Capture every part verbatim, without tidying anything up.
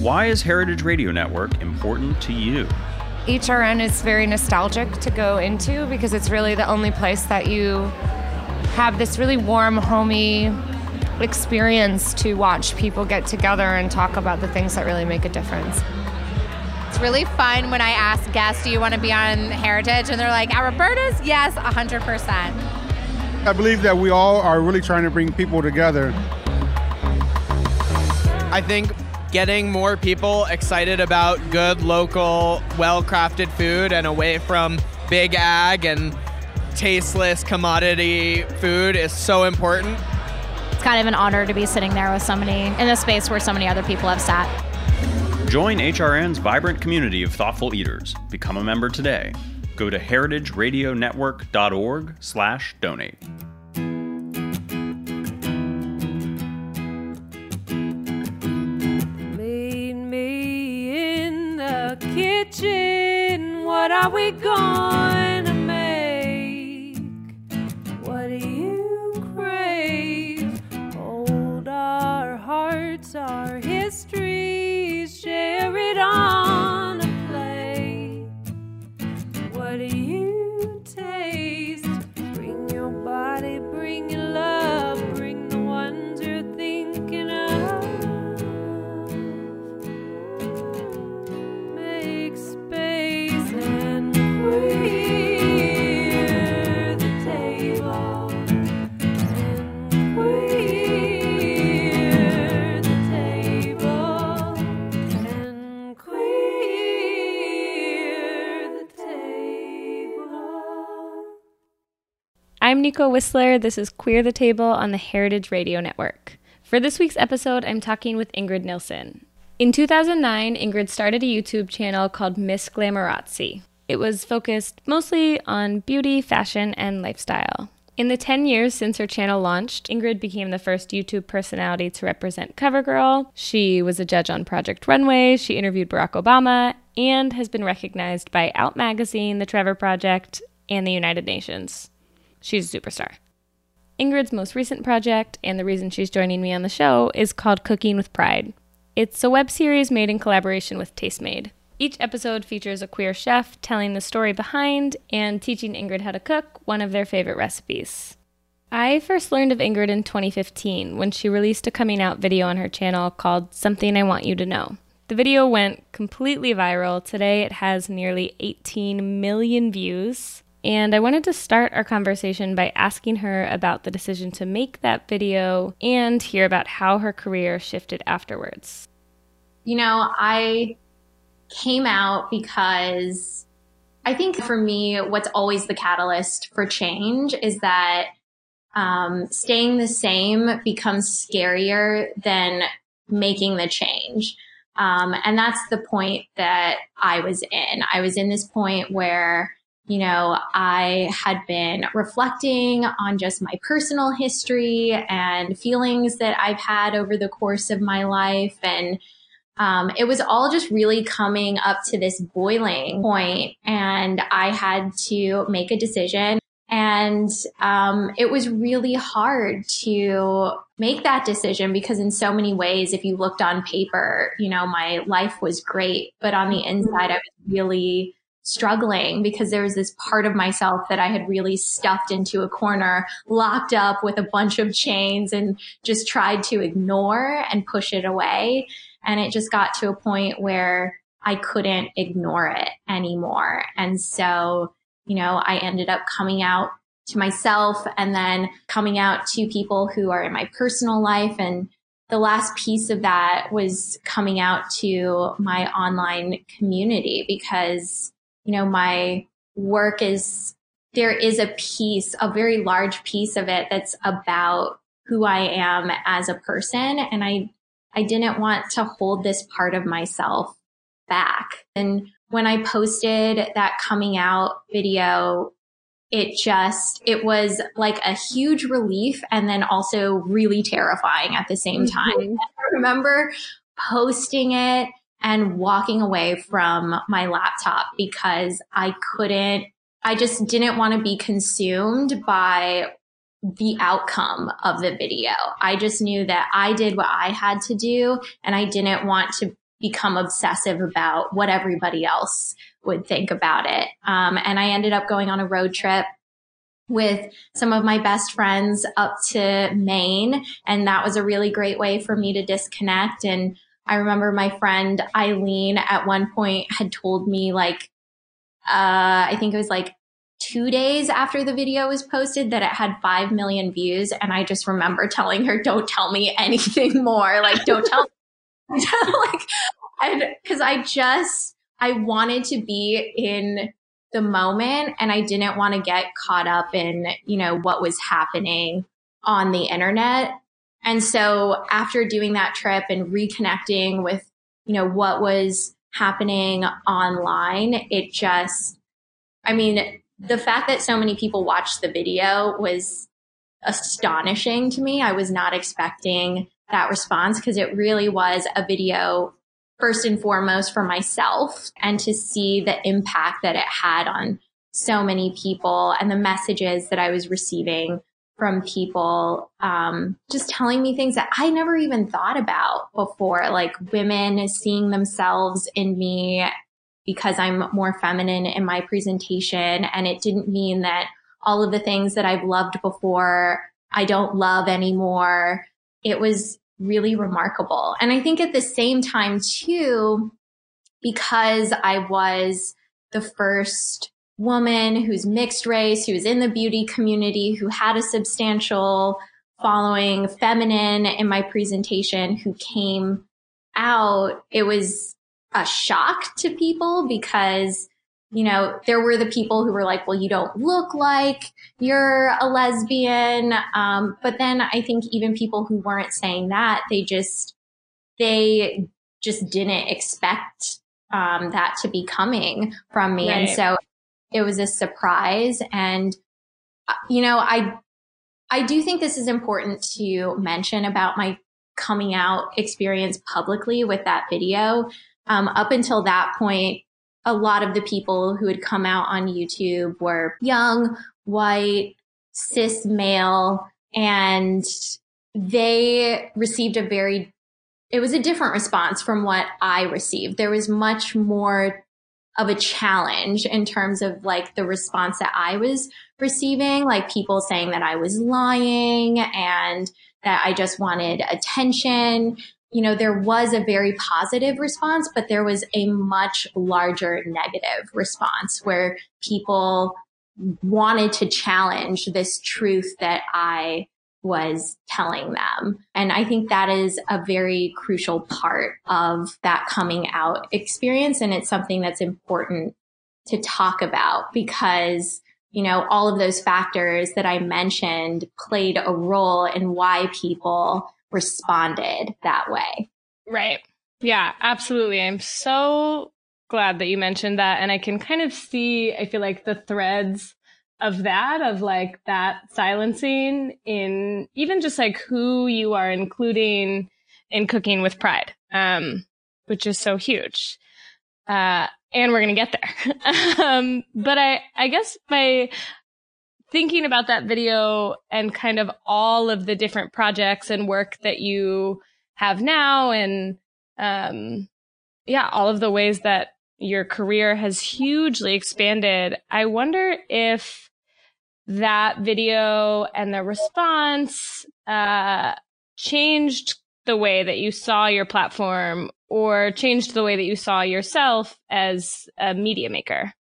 Why is Heritage Radio Network important to you? H R N is very nostalgic to go into because it's really the only place that you have this really warm, homey experience to watch people get together and talk about the things that really make a difference. It's really fun when I ask guests, do you want to be on Heritage? And they're like, at Roberta's? Yes, one hundred percent. I believe that we all are really trying to bring people together. I think getting more people excited about good, local, well-crafted food and away from big ag and tasteless commodity food is so important. It's kind of an honor to be sitting there with somebody in a space where so many other people have sat. Join H R N's vibrant community of thoughtful eaters. Become a member today. Go to heritageradionetwork.org slash donate. Meet me in the kitchen. What are we going to make? What do you crave? Hold our hearts, our histories, share it on a plate. What do you taste? Bring your body, bring your love, bring the ones you're thinking of. Make space and clear the table. And clear the table. And clear the table. I'm Nico Whistler. This is Queer the Table on the Heritage Radio Network. For this week's episode, I'm talking with Ingrid Nilsson. In two thousand nine, Ingrid started a YouTube channel called Miss Glamorazzi. It was focused mostly on beauty, fashion, and lifestyle. In the ten years since her channel launched, Ingrid became the first YouTube personality to represent CoverGirl. She was a judge on Project Runway, she interviewed Barack Obama, and has been recognized by Out Magazine, The Trevor Project, and the United Nations. She's a superstar. Ingrid's most recent project, and the reason she's joining me on the show, is called Cooking with Pride. It's a web series made in collaboration with Tastemade. Each episode features a queer chef telling the story behind and teaching Ingrid how to cook one of their favorite recipes. I first learned of Ingrid in twenty fifteen when she released a coming out video on her channel called Something I Want You to Know. The video went completely viral. Today it has nearly eighteen million views. And I wanted to start our conversation by asking her about the decision to make that video and hear about how her career shifted afterwards. You know, I came out because I think for me, what's always the catalyst for change is that um, staying the same becomes scarier than making the change. Um, and that's the point that I was in. I was in this point where you know, I had been reflecting on just my personal history and feelings that I've had over the course of my life. And um, it was all just really coming up to this boiling point, and I had to make a decision. And um, it was really hard to make that decision because in so many ways, if you looked on paper, you know, my life was great, but on the inside, I was really struggling because there was this part of myself that I had really stuffed into a corner, locked up with a bunch of chains, and just tried to ignore and push it away. And it just got to a point where I couldn't ignore it anymore. And so, you know, I ended up coming out to myself and then coming out to people who are in my personal life. And the last piece of that was coming out to my online community because you know, my work is, there is a piece, a very large piece of it that's about who I am as a person. And I, I didn't want to hold this part of myself back. And when I posted that coming out video, it just, it was like a huge relief and then also really terrifying at the same time. Mm-hmm. I remember posting it and walking away from my laptop because I couldn't, I just didn't want to be consumed by the outcome of the video. I just knew that I did what I had to do and I didn't want to become obsessive about what everybody else would think about it. Um, and I ended up going on a road trip with some of my best friends up to Maine. And that was a really great way for me to disconnect. And I remember my friend Eileen at one point had told me, like, uh, I think it was like two days after the video was posted, that it had five million views. And I just remember telling her, don't tell me anything more. Like, don't tell me. like, and cause I just, I wanted to be in the moment, and I didn't want to get caught up in, you know, what was happening on the internet. And so after doing that trip and reconnecting with, you know, what was happening online, it just, I mean, the fact that so many people watched the video was astonishing to me. I was not expecting that response, because it really was a video first and foremost for myself, and to see the impact that it had on so many people and the messages that I was receiving from people, um, just telling me things that I never even thought about before, like women seeing themselves in me because I'm more feminine in my presentation. And it didn't mean that all of the things that I've loved before, I don't love anymore. It was really remarkable. And I think at the same time too, because I was the first woman who's mixed race, who's in the beauty community, who had a substantial following, feminine in my presentation, who came out, it was a shock to people, because, you know, there were the people who were like, well, you don't look like you're a lesbian. Um, but then I think even people who weren't saying that, they just, they just didn't expect um, that to be coming from me. Right. And so it was a surprise. And, you know, I, I do think this is important to mention about my coming out experience publicly with that video. Um, up until that point, a lot of the people who had come out on YouTube were young, white, cis male, and they received a very, it was a different response from what I received. There was much more of a challenge in terms of like the response that I was receiving, like people saying that I was lying and that I just wanted attention. You know, there was a very positive response, but there was a much larger negative response where people wanted to challenge this truth that I was telling them. And I think that is a very crucial part of that coming out experience. And it's something that's important to talk about, because, you know, all of those factors that I mentioned played a role in why people responded that way. Right. Yeah, absolutely. I'm so glad that you mentioned that. And I can kind of see, I feel like the threads of that, of like that silencing in even just like who you are including in Cooking with Pride, um, which is so huge. Uh, and we're going to get there. um, but I, I guess by thinking about that video and kind of all of the different projects and work that you have now, and um, yeah, all of the ways that your career has hugely expanded, I wonder if that video and the response uh, changed the way that you saw your platform, or changed the way that you saw yourself as a media maker.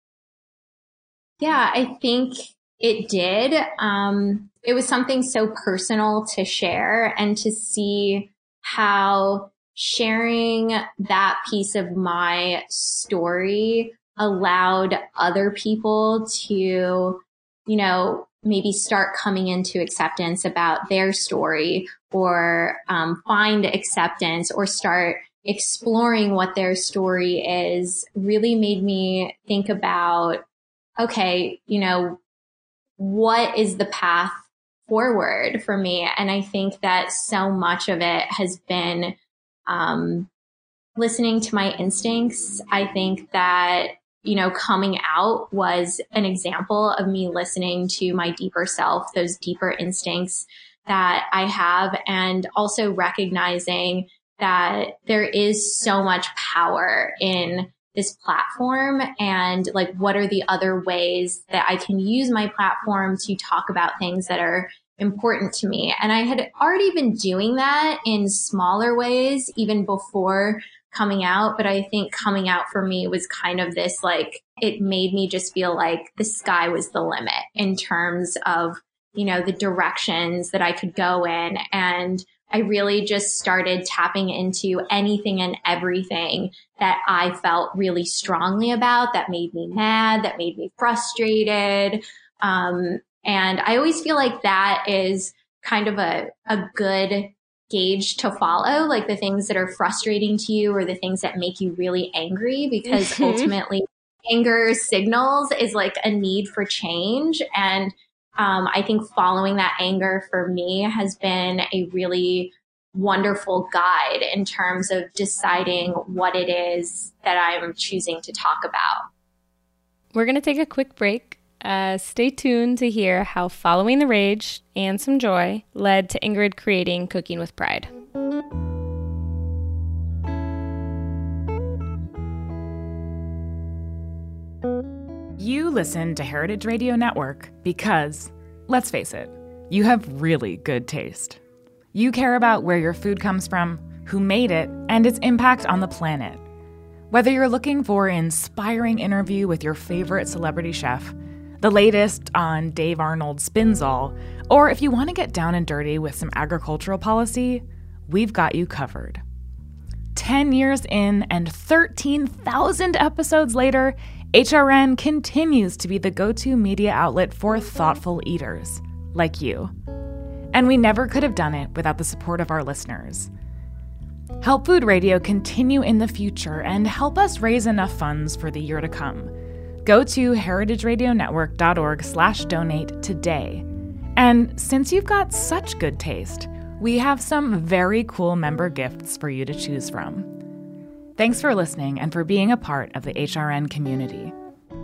Yeah, I think it did. Um, it was something so personal to share, and to see how sharing that piece of my story allowed other people to, you know, maybe start coming into acceptance about their story, or um, find acceptance, or start exploring what their story is, really made me think about, okay, you know, what is the path forward for me? And I think that so much of it has been um, listening to my instincts. I think that, you know, coming out was an example of me listening to my deeper self, those deeper instincts that I have, and also recognizing that there is so much power in this platform, and like, what are the other ways that I can use my platform to talk about things that are important to me. And I had already been doing that in smaller ways even before coming out. But I think coming out for me was kind of this, like, it made me just feel like the sky was the limit in terms of, you know, the directions that I could go in. And I really just started tapping into anything and everything that I felt really strongly about, that made me mad, that made me frustrated. Um, and I always feel like that is kind of a, a good gauge to follow, like the things that are frustrating to you or the things that make you really angry, because mm-hmm. ultimately anger signals is like a need for change. And Um, I think following that anger for me has been a really wonderful guide in terms of deciding what it is that I'm choosing to talk about. We're going to take a quick break. Uh, stay tuned to hear how following the rage and some joy led to Ingrid creating Cooking with Pride. You listen to Heritage Radio Network because, let's face it, you have really good taste. You care about where your food comes from, who made it, and its impact on the planet. Whether you're looking for an inspiring interview with your favorite celebrity chef, the latest on Dave Arnold's Spinzall, or if you want to get down and dirty with some agricultural policy, we've got you covered. Ten years in and thirteen thousand episodes later, H R N continues to be the go-to media outlet for thoughtful eaters, like you. And we never could have done it without the support of our listeners. Help Food Radio continue in the future and help us raise enough funds for the year to come. Go to heritageradionetwork.org slash donate today. And since you've got such good taste, we have some very cool member gifts for you to choose from. Thanks for listening and for being a part of the H R N community.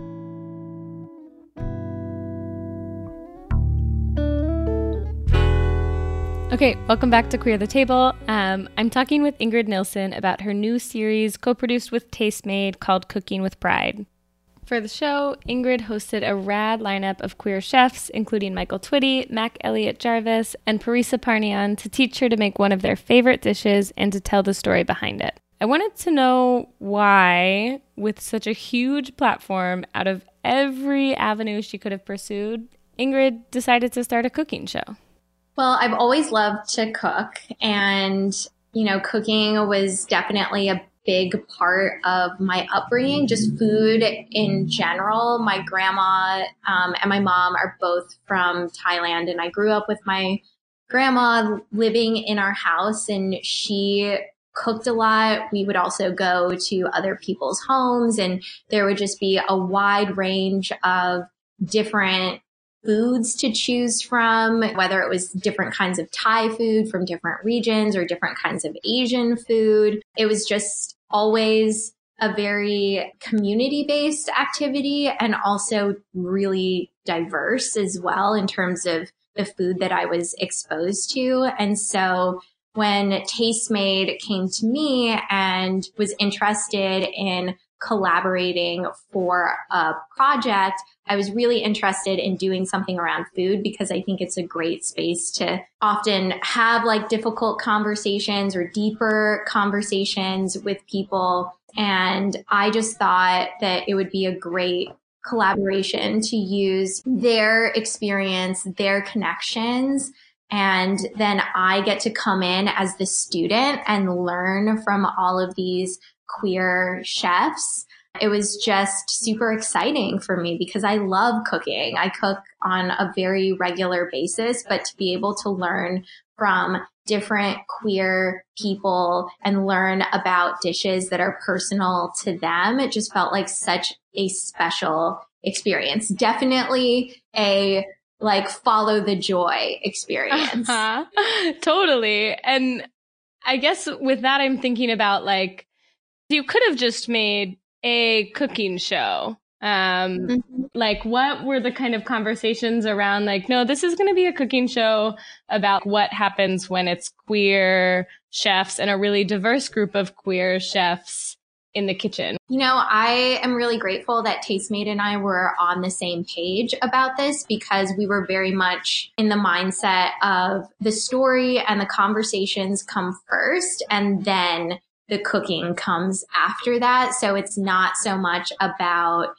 Okay, welcome back to Queer the Table. Um, I'm talking with Ingrid Nilsson about her new series co-produced with Tastemade called Cooking with Pride. For the show, Ingrid hosted a rad lineup of queer chefs, including Michael Twitty, Mac Elliott Jarvis, and Parisa Parnian, to teach her to make one of their favorite dishes and to tell the story behind it. I wanted to know why, with such a huge platform, out of every avenue she could have pursued, Ingrid decided to start a cooking show. Well, I've always loved to cook, and, you know, cooking was definitely a big part of my upbringing, just food in general. My grandma um, and my mom are both from Thailand, and I grew up with my grandma living in our house, and she cooked a lot. We would also go to other people's homes, and there would just be a wide range of different foods to choose from, whether it was different kinds of Thai food from different regions or different kinds of Asian food. It was just always a very community-based activity, and also really diverse as well in terms of the food that I was exposed to. And so when Tastemade came to me and was interested in collaborating for a project, I was really interested in doing something around food, because I think it's a great space to often have like difficult conversations or deeper conversations with people. And I just thought that it would be a great collaboration to use their experience, their connections, and then I get to come in as the student and learn from all of these queer chefs. It was just super exciting for me because I love cooking. I cook on a very regular basis, but to be able to learn from different queer people and learn about dishes that are personal to them, it just felt like such a special experience. Definitely a like follow the joy experience. Uh-huh. Totally. And I guess with that, I'm thinking about like, you could have just made a cooking show Um, Mm-hmm. like, what were the kind of conversations around, like, no, this is going to be a cooking show about what happens when it's queer chefs and a really diverse group of queer chefs in the kitchen? You know, I am really grateful that Tastemade and I were on the same page about this, because we were very much in the mindset of the story and the conversations come first, and then the cooking comes after that. So it's not so much about,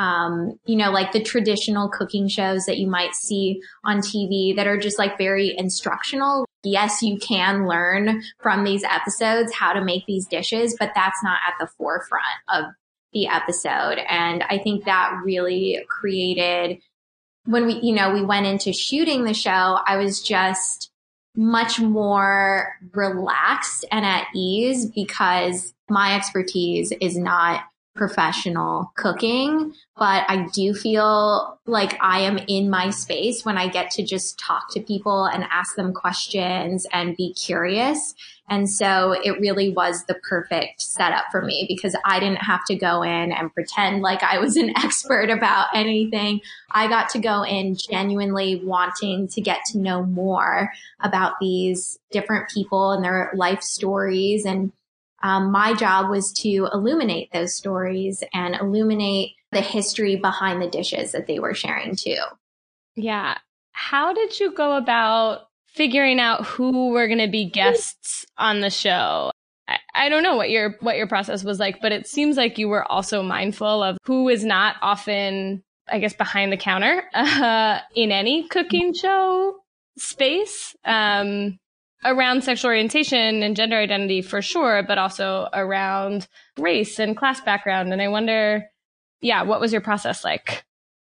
um, you know, like the traditional cooking shows that you might see on T V that are just like very instructional. Yes, you can learn from these episodes how to make these dishes, but that's not at the forefront of the episode. And I think that really created, when we, you know, we went into shooting the show, I was just much more relaxed and at ease, because my expertise is not professional cooking, but I do feel like I am in my space when I get to just talk to people and ask them questions and be curious. And so it really was the perfect setup for me, because I didn't have to go in and pretend like I was an expert about anything. I got to go in genuinely wanting to get to know more about these different people and their life stories. And Um, my job was to illuminate those stories and illuminate the history behind the dishes that they were sharing too. Yeah. How did you go about figuring out who were going to be guests on the show? I, I don't know what your what your process was like, but it seems like you were also mindful of who is not often, I guess, behind the counter uh, in any cooking show space. Um, around sexual orientation and gender identity for sure, but also around race and class background. And I wonder, yeah, what was your process like?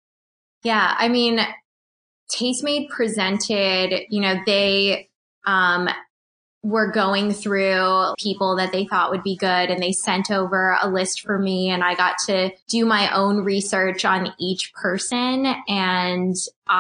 Yeah, I mean, Tastemade presented, you know, they um, were going through people that they thought would be good, and they sent over a list for me, and I got to do my own research on each person. And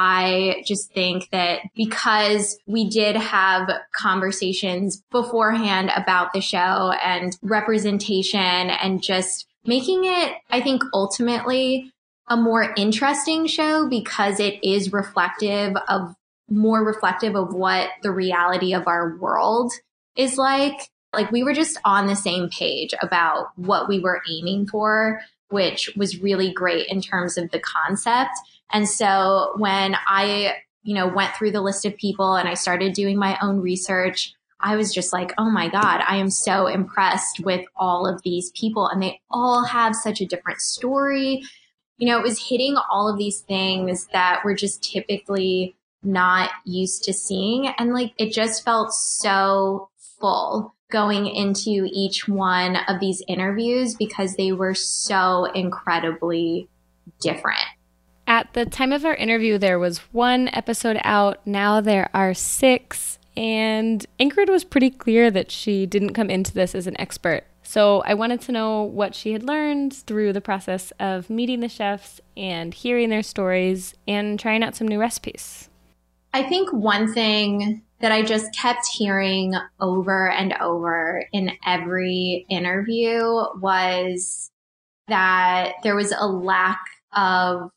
I just think that because we did have conversations beforehand about the show and representation and just making it, I think, ultimately a more interesting show, because it is reflective of more reflective of what the reality of our world is like. Like, we were just on the same page about what we were aiming for, which was really great in terms of the concept. And so when I, you know, went through the list of people and I started doing my own research, I was just like, oh my God, I am so impressed with all of these people. And they all have such a different story. You know, it was hitting all of these things that were just typically not used to seeing. And like, it just felt so full going into each one of these interviews, because they were so incredibly different. At the time of our interview, there was one episode out. Now there are six. And Ingrid was pretty clear that she didn't come into this as an expert. So I wanted to know what she had learned through the process of meeting the chefs and hearing their stories and trying out some new recipes. I think one thing that I just kept hearing over and over in every interview was that there was a lack of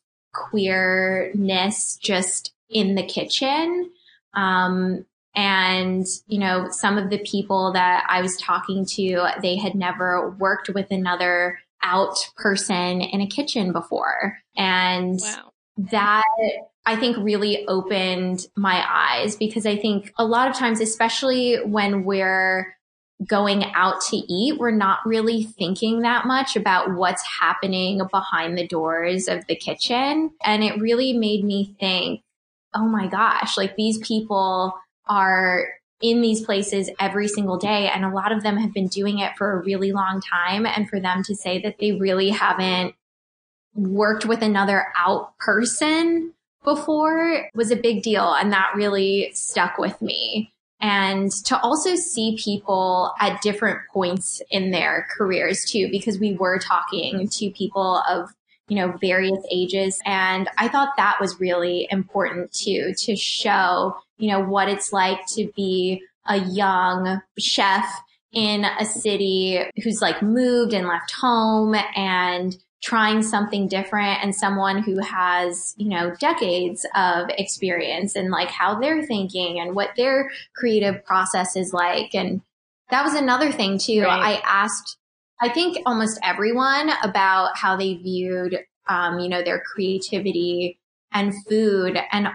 queerness just in the kitchen. Um, and, you know, some of the people that I was talking to, they had never worked with another out person in a kitchen before. And wow. that, I think, really opened my eyes, because I think a lot of times, especially when we're going out to eat, we're not really thinking that much about what's happening behind the doors of the kitchen. And it really made me think, oh my gosh, like, these people are in these places every single day. And a lot of them have been doing it for a really long time. And for them to say that they really haven't worked with another out person before was a big deal. And that really stuck with me. And to also see people at different points in their careers too, because we were talking to people of, you know, various ages. And I thought that was really important too, to show, you know, what it's like to be a young chef in a city who's like moved and left home and trying something different and someone who has, you know, decades of experience and like how they're thinking and what their creative process is like. And that was another thing too. Right. I asked, I think almost everyone about how they viewed, um, you know, their creativity and food, and,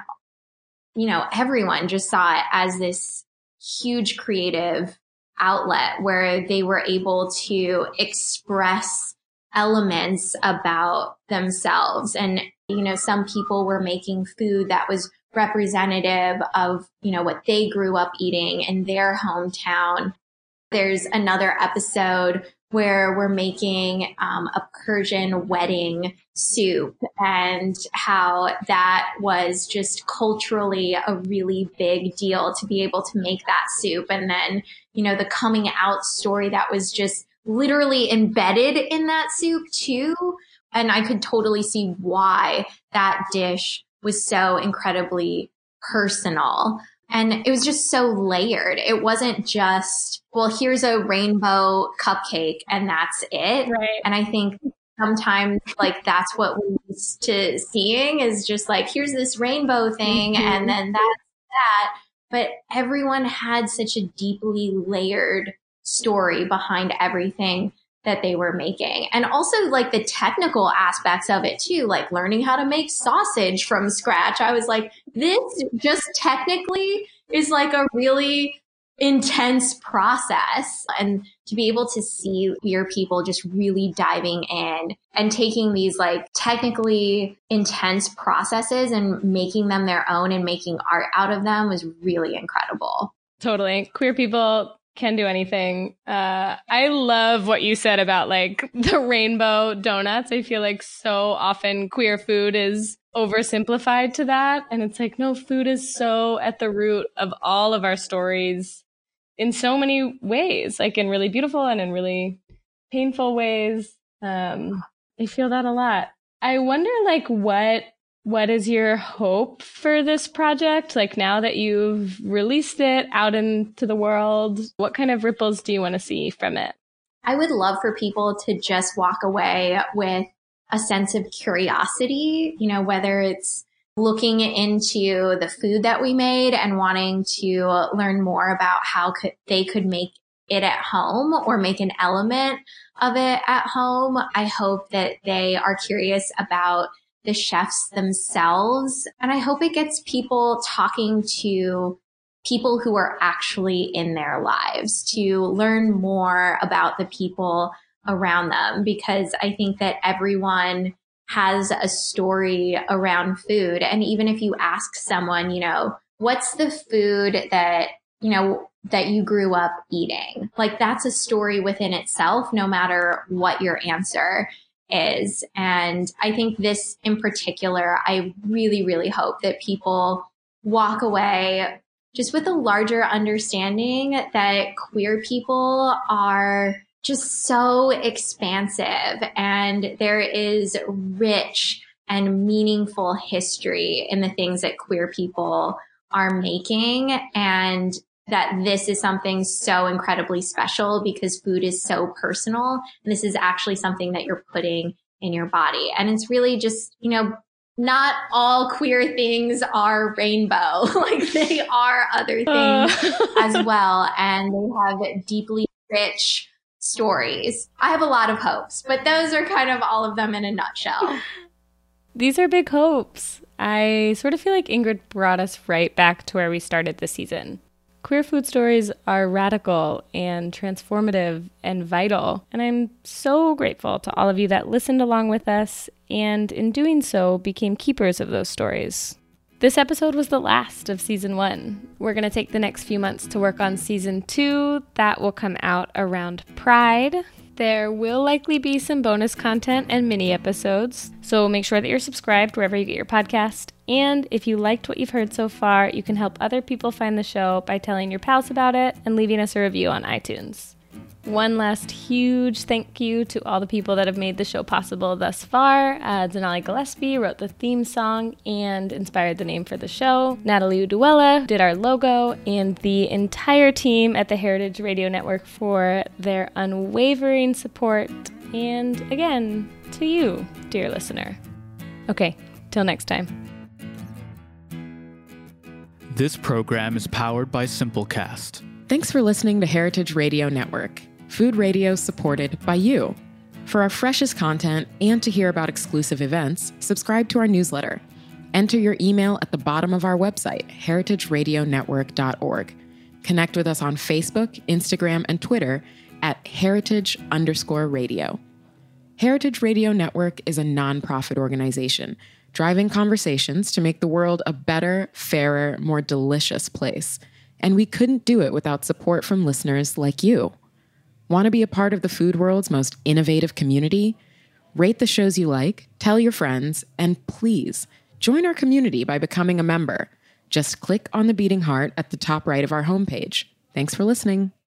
you know, everyone just saw it as this huge creative outlet where they were able to express elements about themselves. And, you know, some people were making food that was representative of, you know, what they grew up eating in their hometown. There's another episode where we're making um, a Persian wedding soup, and how that was just culturally a really big deal to be able to make that soup. And then, you know, the coming out story that was just literally embedded in that soup too. And I could totally see why that dish was so incredibly personal. And it was just so layered. It wasn't just, well, here's a rainbow cupcake and that's it. Right. And I think sometimes like that's what we're used to seeing is just like, here's this rainbow thing mm-hmm. and then that's that. But everyone had such a deeply layered story behind everything that they were making. And also like the technical aspects of it too, like learning how to make sausage from scratch. I was like, this just technically is like a really intense process. And to be able to see your people just really diving in and taking these like technically intense processes and making them their own and making art out of them was really incredible. Totally. Queer people can do anything. Uh, I love what you said about like the rainbow donuts. I feel like so often queer food is oversimplified to that. And it's like, no, food is so at the root of all of our stories in so many ways, like in really beautiful and in really painful ways. Um, I feel that a lot. I wonder like what What is your hope for this project? Like now that you've released it out into the world, what kind of ripples do you want to see from it? I would love for people to just walk away with a sense of curiosity, you know, whether it's looking into the food that we made and wanting to learn more about how could, they could make it at home or make an element of it at home. I hope that they are curious about the chefs themselves. And I hope it gets people talking to people who are actually in their lives to learn more about the people around them, because I think that everyone has a story around food. And even if you ask someone, you know, what's the food that, you know, that you grew up eating? Like that's a story within itself, no matter what your answer is. And I think this in particular, I really, really hope that people walk away just with a larger understanding that queer people are just so expansive and there is rich and meaningful history in the things that queer people are making, and that this is something so incredibly special because food is so personal. And this is actually something that you're putting in your body. And it's really just, you know, not all queer things are rainbow. Like they are other things uh. as well. And they have deeply rich stories. I have a lot of hopes, but those are kind of all of them in a nutshell. These are big hopes. I sort of feel like Ingrid brought us right back to where we started this season. Queer food stories are radical and transformative and vital, and I'm so grateful to all of you that listened along with us and in doing so became keepers of those stories. This episode was the last of season one. We're going to take the next few months to work on season two. That will come out around Pride. There will likely be some bonus content and mini episodes, so make sure that you're subscribed wherever you get your podcast. And if you liked what you've heard so far, you can help other people find the show by telling your pals about it and leaving us a review on iTunes. One last huge thank you to all the people that have made the show possible thus far. Uh, Denali Gillespie wrote the theme song and inspired the name for the show. Natalie Uduella did our logo, and the entire team at the Heritage Radio Network for their unwavering support. And again, to you, dear listener. Okay, till next time. This program is powered by Simplecast. Thanks for listening to Heritage Radio Network, food radio supported by you. For our freshest content and to hear about exclusive events, subscribe to our newsletter. Enter your email at the bottom of our website, heritage radio network dot org. Connect with us on Facebook, Instagram, and Twitter at heritage underscore radio. Heritage Radio Network is a nonprofit organization driving conversations to make the world a better, fairer, more delicious place. And we couldn't do it without support from listeners like you. Want to be a part of the food world's most innovative community? Rate the shows you like, tell your friends, and please join our community by becoming a member. Just click on the beating heart at the top right of our homepage. Thanks for listening.